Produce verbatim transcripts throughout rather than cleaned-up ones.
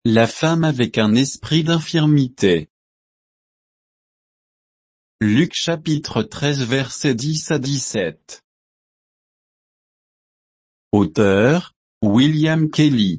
la femme avec un esprit d'infirmité. Luc chapitre treize versets dix à dix-sept. Auteur, William Kelly.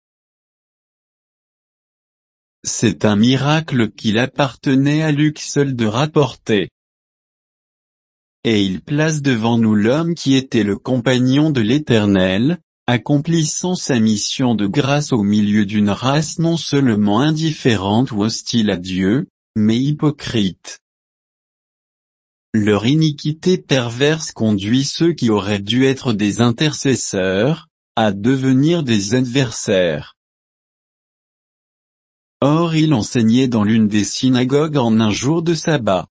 C'est un miracle qu'il appartenait à Luc seul de rapporter. Et il place devant nous l'homme qui était le compagnon de l'Éternel, accomplissant sa mission de grâce au milieu d'une race non seulement indifférente ou hostile à Dieu, mais hypocrite. Leur iniquité perverse conduit ceux qui auraient dû être des intercesseurs, à devenir des adversaires. Or il enseignait dans l'une des synagogues en un jour de sabbat.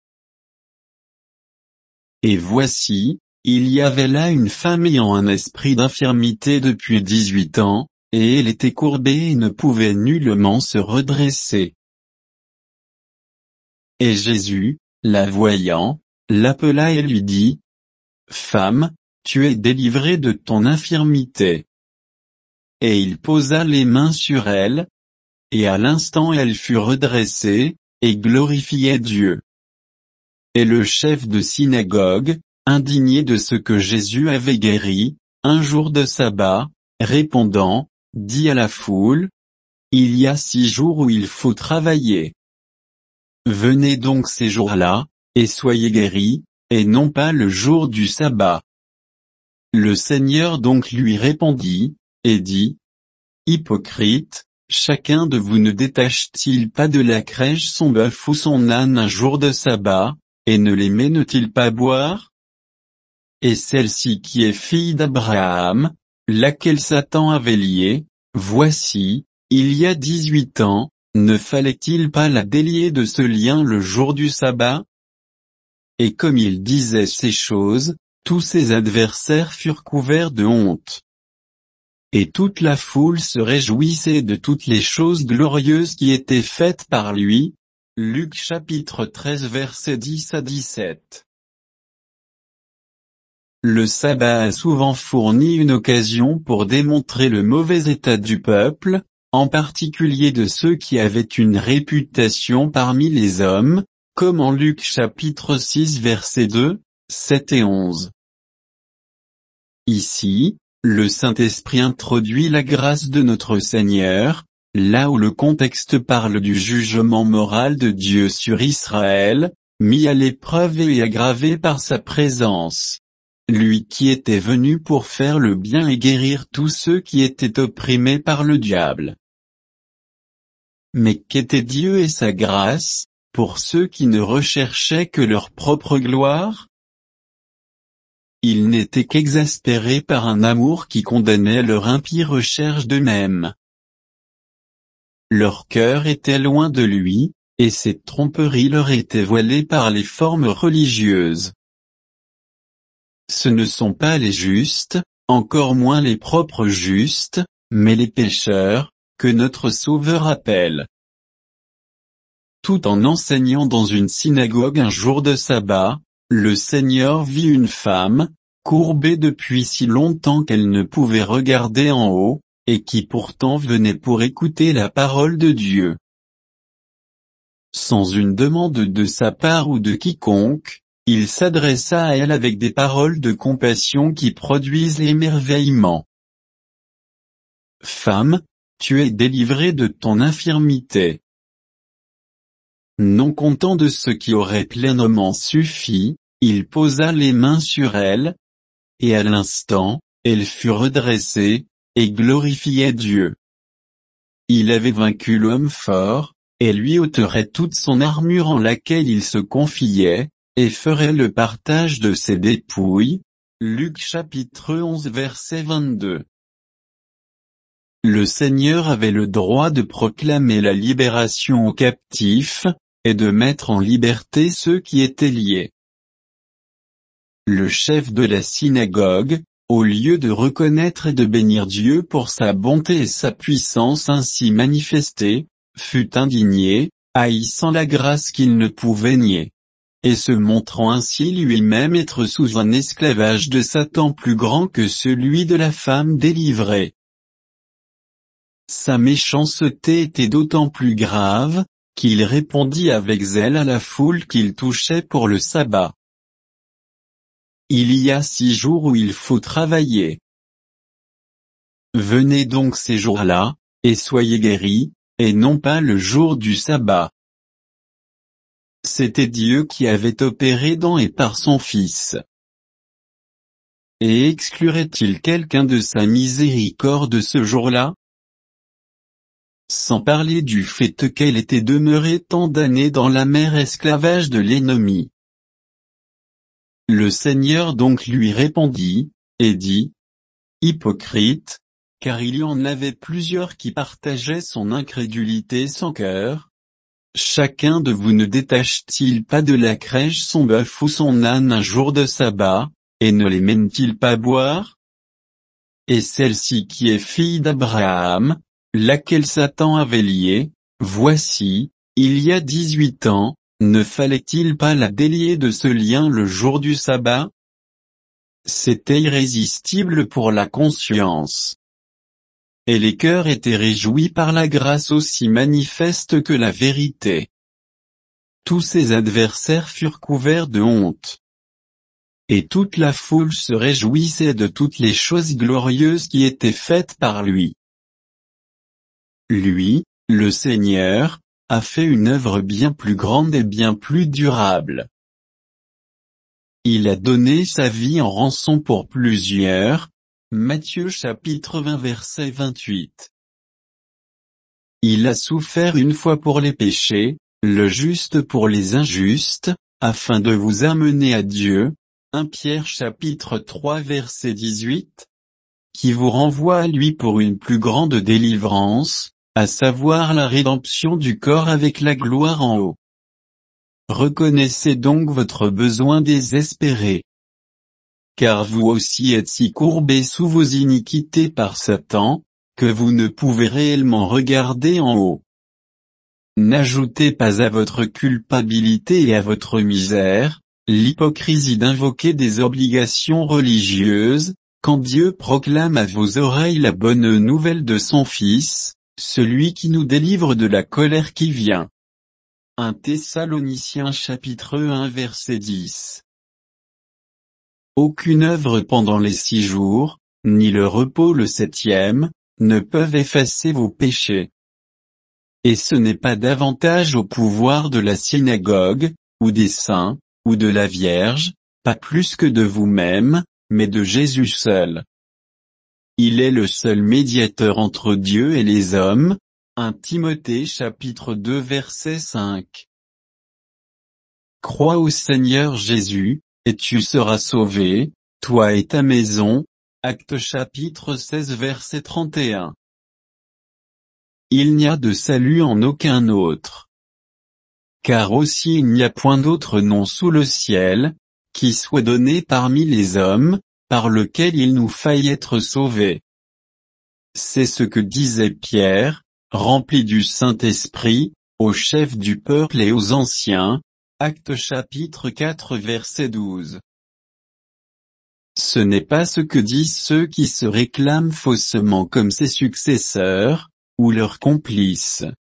Et voici, il y avait là une femme ayant un esprit d'infirmité depuis dix-huit ans, et elle était courbée et ne pouvait nullement se redresser. Et Jésus, la voyant, l'appela et lui dit, « Femme, tu es délivrée de ton infirmité. » Et il posa les mains sur elle, et à l'instant elle fut redressée, et glorifiait Dieu. Et le chef de synagogue, indigné de ce que Jésus avait guéri, un jour de sabbat, répondant, dit à la foule, « Il y a six jours où il faut travailler. Venez donc ces jours-là, et soyez guéris, et non pas le jour du sabbat. » Le Seigneur donc lui répondit, et dit, « Hypocrite, chacun de vous ne détache-t-il pas de la crèche son bœuf ou son âne un jour de sabbat, et ne les mène-t-il pas boire? Et celle-ci qui est fille d'Abraham, laquelle Satan avait liée, voici, il y a dix-huit ans, ne fallait-il pas la délier de ce lien le jour du sabbat? » Et comme il disait ces choses, tous ses adversaires furent couverts de honte. Et toute la foule se réjouissait de toutes les choses glorieuses qui étaient faites par lui. Luc chapitre treize versets dix à dix-sept. Le sabbat a souvent fourni une occasion pour démontrer le mauvais état du peuple, en particulier de ceux qui avaient une réputation parmi les hommes, comme en Luc chapitre six versets deux, sept et onze. Ici, le Saint-Esprit introduit la grâce de notre Seigneur, là où le contexte parle du jugement moral de Dieu sur Israël, mis à l'épreuve et aggravé par sa présence. Lui qui était venu pour faire le bien et guérir tous ceux qui étaient opprimés par le diable. Mais qu'était Dieu et sa grâce, pour ceux qui ne recherchaient que leur propre gloire? Ils n'étaient qu'exaspérés par un amour qui condamnait leur impie recherche d'eux-mêmes. Leur cœur était loin de lui, et ces tromperies leur étaient voilées par les formes religieuses. Ce ne sont pas les justes, encore moins les propres justes, mais les pécheurs, que notre Sauveur appelle. Tout en enseignant dans une synagogue un jour de sabbat, le Seigneur vit une femme, courbée depuis si longtemps qu'elle ne pouvait regarder en haut, et qui pourtant venait pour écouter la parole de Dieu. Sans une demande de sa part ou de quiconque, il s'adressa à elle avec des paroles de compassion qui produisent l'émerveillement. « Femme, tu es délivrée de ton infirmité. » Non content de ce qui aurait pleinement suffi, il posa les mains sur elle, et à l'instant, elle fut redressée, et glorifiait Dieu. Il avait vaincu l'homme fort, et lui ôterait toute son armure en laquelle il se confiait, et ferait le partage de ses dépouilles. Luc chapitre onze verset vingt-deux. Le Seigneur avait le droit de proclamer la libération aux captifs, et de mettre en liberté ceux qui étaient liés. Le chef de la synagogue, au lieu de reconnaître et de bénir Dieu pour sa bonté et sa puissance ainsi manifestée, fut indigné, haïssant la grâce qu'il ne pouvait nier. Et se montrant ainsi lui-même être sous un esclavage de Satan plus grand que celui de la femme délivrée. Sa méchanceté était d'autant plus grave, qu'il répondit avec zèle à la foule qu'il touchait pour le sabbat. Il y a six jours où il faut travailler. Venez donc ces jours-là, et soyez guéris, et non pas le jour du sabbat. C'était Dieu qui avait opéré dans et par son Fils. Et exclurait-il quelqu'un de sa miséricorde ce jour-là? Sans parler du fait qu'elle était demeurée tant d'années dans l'amer esclavage de l'ennemi. Le Seigneur donc lui répondit, et dit, hypocrite, car il y en avait plusieurs qui partageaient son incrédulité sans cœur. Chacun de vous ne détache-t-il pas de la crèche son bœuf ou son âne un jour de sabbat, et ne les mène-t-il pas boire? Et celle-ci qui est fille d'Abraham, laquelle Satan avait liée, voici, il y a dix-huit ans, ne fallait-il pas la délier de ce lien le jour du sabbat? C'était irrésistible pour la conscience. Et les cœurs étaient réjouis par la grâce aussi manifeste que la vérité. Tous ses adversaires furent couverts de honte. Et toute la foule se réjouissait de toutes les choses glorieuses qui étaient faites par lui. Lui, le Seigneur, a fait une œuvre bien plus grande et bien plus durable. Il a donné sa vie en rançon pour plusieurs, Matthieu chapitre vingt verset vingt-huit. Il a souffert une fois pour les péchés, le juste pour les injustes, afin de vous amener à Dieu, premier Pierre chapitre trois verset dix-huit, qui vous renvoie à lui pour une plus grande délivrance, à savoir la rédemption du corps avec la gloire en haut. Reconnaissez donc votre besoin désespéré. Car vous aussi êtes si courbés sous vos iniquités par Satan, que vous ne pouvez réellement regarder en haut. N'ajoutez pas à votre culpabilité et à votre misère, l'hypocrisie d'invoquer des obligations religieuses, quand Dieu proclame à vos oreilles la bonne nouvelle de son Fils, celui qui nous délivre de la colère qui vient. premier Thessaloniciens chapitre un verset dix. Aucune œuvre pendant les six jours, ni le repos le septième, ne peuvent effacer vos péchés. Et ce n'est pas davantage au pouvoir de la synagogue, ou des saints, ou de la Vierge, pas plus que de vous-même, mais de Jésus seul. Il est le seul médiateur entre Dieu et les hommes, premier Timothée chapitre deux verset cinq. Crois au Seigneur Jésus, et tu seras sauvé, toi et ta maison, Actes chapitre seize verset trente et un. Il n'y a de salut en aucun autre. Car aussi il n'y a point d'autre nom sous le ciel, qui soit donné parmi les hommes, par lequel il nous faille être sauvés. C'est ce que disait Pierre, rempli du Saint-Esprit, aux chefs du peuple et aux anciens, Actes chapitre quatre verset douze. Ce n'est pas ce que disent ceux qui se réclament faussement comme ses successeurs, ou leurs complices.